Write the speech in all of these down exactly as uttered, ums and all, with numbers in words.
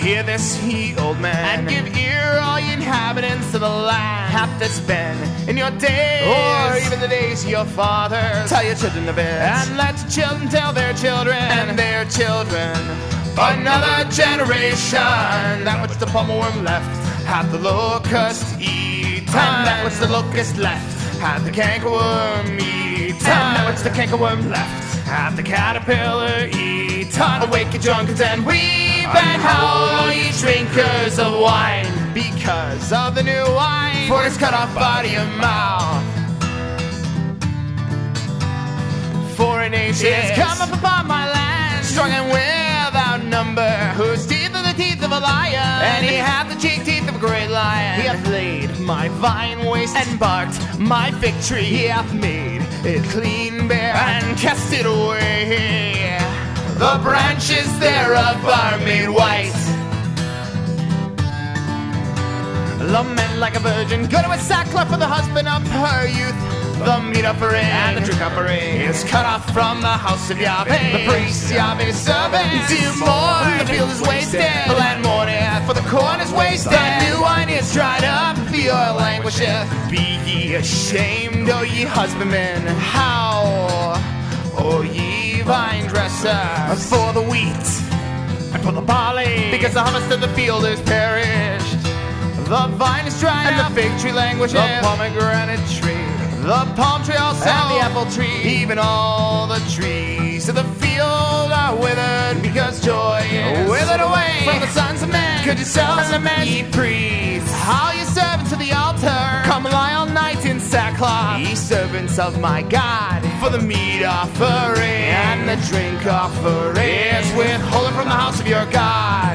Hear this, ye old man, and give ear, all ye inhabitants of the land. Hath this been in your days, or even the days of your fathers? Tell your children of it, and let your children tell their children, and their children. Another generation, that which the palmerworm left, hath the locust eaten, and that which the locust left, hath the cankerworm eaten, and that which the cankerworm left, hath the caterpillar eaten. Awake, ye drunkards, and weep, and howl, ye drinkers of wine, because of the new wine, for it's cut off out of your mouth. For a nation is come up upon my land, strong and without number, whose teeth are the teeth of a lion, and he hath the cheek teeth of a great lion. He hath laid my vine waste, and barked my fig tree. He hath made it clean bare, and cast it away. The branches thereof are made white. Lament like a virgin, go to a sackcloth for the husband of her youth. The meat offering and the drink offering is cut off from the house of Yahweh. The priest Yahweh's servants do mourn. The field is wasted, the land mourneth, for the corn is wasted. The new wine is dried up, the oil languisheth. Be ye ashamed, O ye husbandmen. How, O ye vine dressers, for the wheat and for the barley, because the harvest of the field is perished. The vine is dried and up, the fig tree languisheth, the pomegranate tree, the palm tree also, and the apple tree, even all the trees of the field are withered, because joy is withered away from the sons of men. Could yourselves lament, ye priests, how ye servants of the altar, come lie all night in sackcloth, ye servants of my God, for the meat offering and the drink offering is withholden from the house of your God.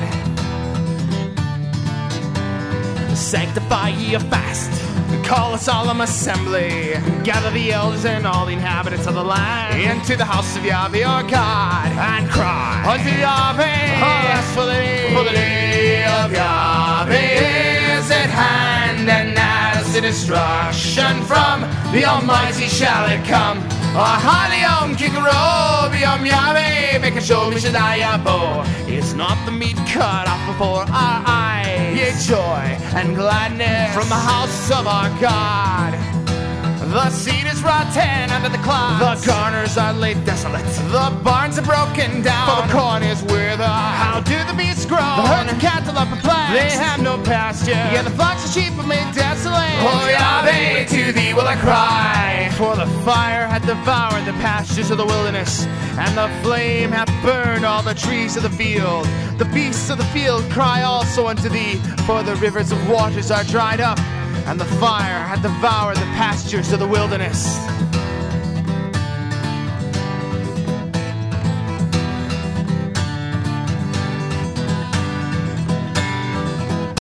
Sanctify ye a fast, call a solemn assembly, gather the elders and all the inhabitants of the land into the house of Yahweh your God, and cry unto Yahweh, alas, for the day, for the day of Yahweh is at hand, and as the destruction from the Almighty shall it come. Ahaliom kikaro biyom Yahweh, make a show me Shadayabo. Is not the meat cut off before our eyes? Yea, joy and gladness from the house of our God. The seed is rotten under the clods, the garners are laid desolate, the barns are broken down, for the corn is withered. How do the beasts grow? The herds of cattle are perplexed, they have no pasture, yeah, the flocks of sheep are made desolate. Oh Yahweh, to thee will I cry, for the fire hath devoured the pastures of the wilderness, and the flame hath burned all the trees of the field. The beasts of the field cry also unto thee, for the rivers of waters are dried up, and the fire hath devoured the pastures of the wilderness.